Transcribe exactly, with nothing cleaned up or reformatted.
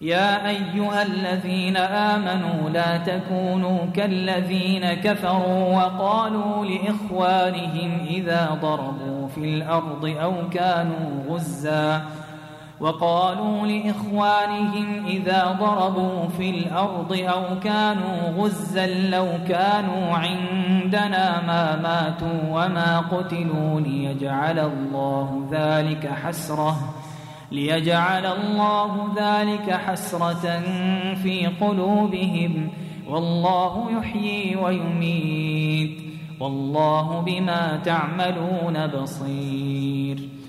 يا أيها الذين آمنوا لا تكونوا كالذين كفروا وقالوا لإخوانهم إذا ضربوا في الأرض أو كانوا غزا وقالوا لإخوانهم إذا ضربوا في الأرض أو كانوا غزا لو كانوا عندنا ما ماتوا وما قتلوا ليجعل الله ذلك حسرة ليجعل الله ذلك حسرة في قلوبهم والله يحيي ويميت والله بما تعملون بصير.